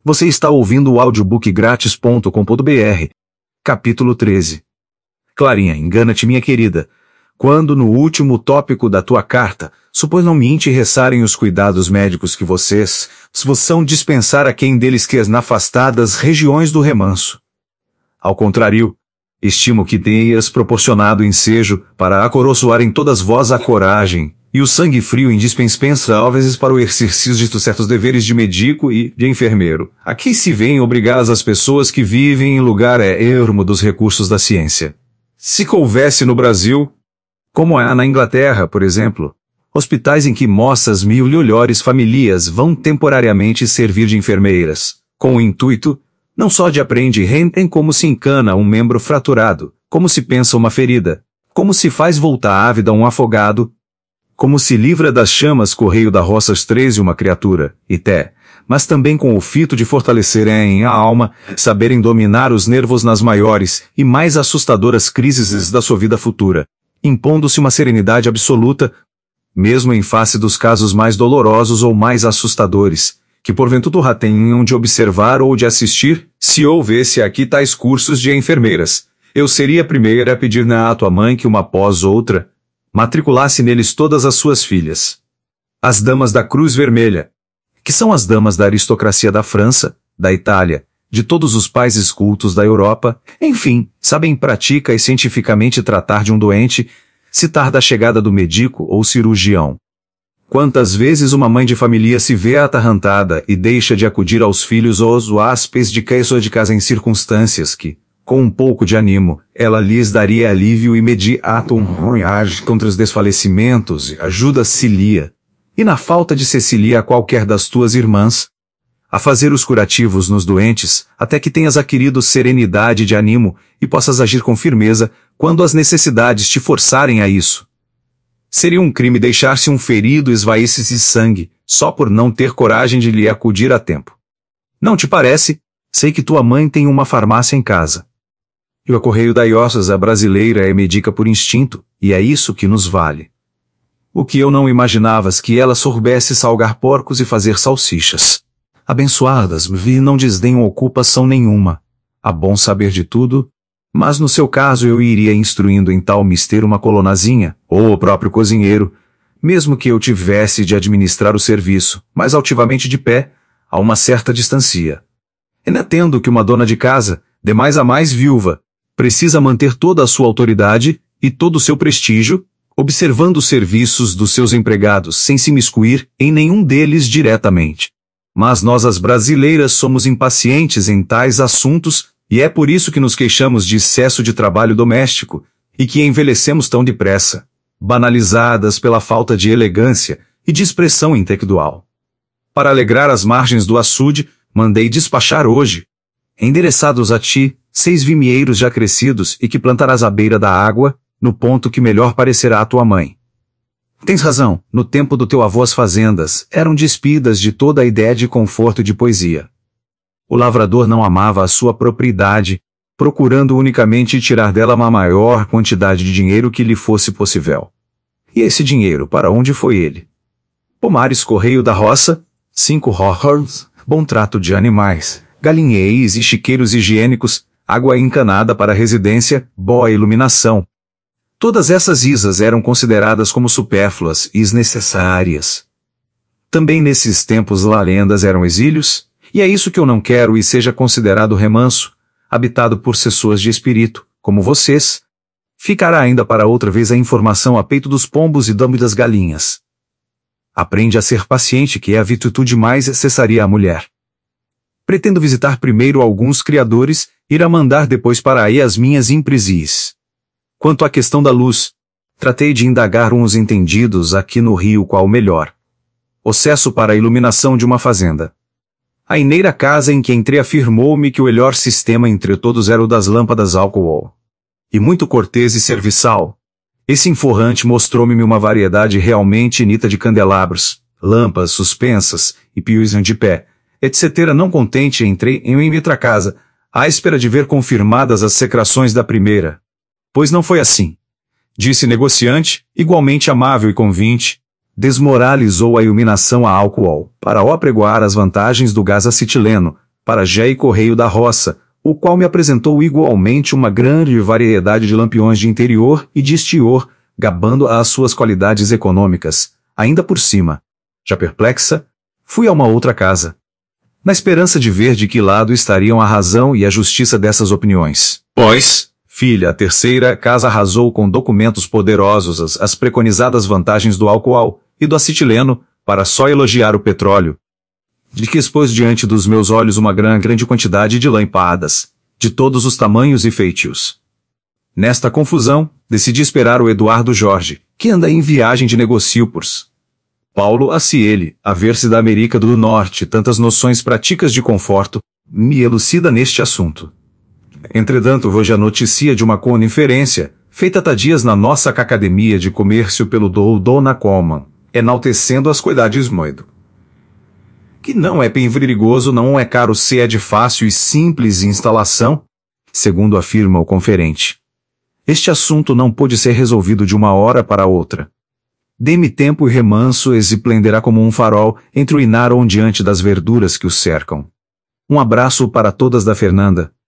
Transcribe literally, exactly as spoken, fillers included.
Você está ouvindo o audiobook grátis ponto com ponto br. Capítulo treze. Clarinha, engana-te, minha querida. Quando no último tópico da tua carta, supõe não me interessarem os cuidados médicos que vocês, são dispensar a quem deles quer na afastadas regiões do remanso. Ao contrário, estimo que tenhas proporcionado ensejo para acoroçoarem todas vós a coragem e o sangue frio indispensáveis para o exercício de certos deveres de médico e de enfermeiro. Aqui se veem obrigadas as pessoas que vivem em lugar ermo dos recursos da ciência. Se houvesse no Brasil, como há na Inglaterra, por exemplo, hospitais em que moças mil melhores famílias vão temporariamente servir de enfermeiras, com o intuito, não só de aprender em como se encana um membro fraturado, como se pensa uma ferida, como se faz voltar à vida um afogado, como se livra das chamas correio da roças treze uma criatura, e té, mas também com o fito de fortalecerem a alma, saberem dominar os nervos nas maiores e mais assustadoras crises da sua vida futura, impondo-se uma serenidade absoluta, mesmo em face dos casos mais dolorosos ou mais assustadores, que porventura tenham de observar ou de assistir, se houvesse aqui tais cursos de enfermeiras. Eu seria a primeira a pedir à tua mãe que uma após outra, matriculasse neles todas as suas filhas. As damas da Cruz Vermelha, que são as damas da aristocracia da França, da Itália, de todos os países cultos da Europa, enfim, sabem prática e cientificamente tratar de um doente, se tarda a chegada do médico ou cirurgião. Quantas vezes uma mãe de família se vê atarrantada e deixa de acudir aos filhos ou aos hóspedes de casa de casa em circunstâncias que, com um pouco de animo, ela lhes daria alívio imediato contra os desfalecimentos e ajuda Cilia, e na falta de Cecília a qualquer das tuas irmãs, a fazer os curativos nos doentes, até que tenhas adquirido serenidade de ânimo e possas agir com firmeza quando as necessidades te forçarem a isso. Seria um crime deixar-se um ferido esvaísse de sangue, só por não ter coragem de lhe acudir a tempo. Não te parece? Sei que tua mãe tem uma farmácia em casa. E o correio da diocesa brasileira é médica por instinto, e é isso que nos vale. O que eu não imaginavas que ela soubesse salgar porcos e fazer salsichas. Abençoadas, vi não desdenham ocupação nenhuma. Há bom saber de tudo, mas no seu caso eu iria instruindo em tal mister uma colonazinha, ou o próprio cozinheiro, mesmo que eu tivesse de administrar o serviço, mas altivamente de pé, a uma certa distância. E não tendo que uma dona de casa, demais a mais viúva, precisa manter toda a sua autoridade e todo o seu prestígio, observando os serviços dos seus empregados sem se miscuir em nenhum deles diretamente. Mas nós as brasileiras somos impacientes em tais assuntos, e é por isso que nos queixamos de excesso de trabalho doméstico, e que envelhecemos tão depressa, banalizadas pela falta de elegância e de expressão intelectual. Para alegrar as margens do açude, mandei despachar hoje, endereçados a ti, seis vimieiros já crescidos e que plantarás à beira da água, no ponto que melhor parecerá à tua mãe. Tens razão, no tempo do teu avô as fazendas eram despidas de toda a ideia de conforto e de poesia. O lavrador não amava a sua propriedade, procurando unicamente tirar dela uma maior quantidade de dinheiro que lhe fosse possível. E esse dinheiro, para onde foi ele? Pomares correio da roça, cinco horrors, bom trato de animais, galinheiros e chiqueiros higiênicos, água encanada para residência, boa iluminação. Todas essas isas eram consideradas como supérfluas e desnecessárias. Também nesses tempos larendas eram exílios, e é isso que eu não quero e seja considerado remanso, habitado por pessoas de espírito, como vocês. Ficará ainda para outra vez a informação a peito dos pombos e dame das galinhas. Aprende a ser paciente, que é a virtude mais necessária à mulher. Pretendo visitar primeiro alguns criadores, ir a mandar depois para aí as minhas impresis. Quanto à questão da luz, tratei de indagar uns entendidos aqui no Rio qual o melhor. O cesso para a iluminação de uma fazenda. A ineira casa em que entrei afirmou-me que o melhor sistema entre todos era o das lâmpadas álcool. E muito cortês e serviçal. Esse inforrante mostrou-me uma variedade realmente nita de candelabros, lâmpadas suspensas e pios de pé, etcétera. Não contente, entrei em uma outra casa, à espera de ver confirmadas as secreções da primeira. Pois não foi assim. Disse negociante, igualmente amável e convinte, desmoralizou a iluminação a álcool para apregoar as vantagens do gás acetileno, para Jé e Correio da Roça, o qual me apresentou igualmente uma grande variedade de lampiões de interior e de exterior, gabando as suas qualidades econômicas. Ainda por cima, já perplexa, fui a uma outra casa, na esperança de ver de que lado estariam a razão e a justiça dessas opiniões. Pois, filha, a terceira casa arrasou com documentos poderosos as, as preconizadas vantagens do álcool e do acetileno, para só elogiar o petróleo, de que expôs diante dos meus olhos uma gran, grande quantidade de lâmpadas, de todos os tamanhos e feitios. Nesta confusão, decidi esperar o Eduardo Jorge, que anda em viagem de negocio por Paulo a se ele, a ver-se da América do Norte tantas noções práticas de conforto, me elucida neste assunto. Entretanto, hoje a notícia de uma conferência, feita há dias na nossa Academia de Comércio pelo Dou Dona Coleman, enaltecendo as qualidades moedo. Que não é bem perigoso, não é caro, se é de fácil e simples instalação, segundo afirma o conferente. Este assunto não pôde ser resolvido de uma hora para outra. Dê-me tempo e remanso esplenderá como um farol entre o Inaron diante das verduras que o cercam. Um abraço para todas da Fernanda.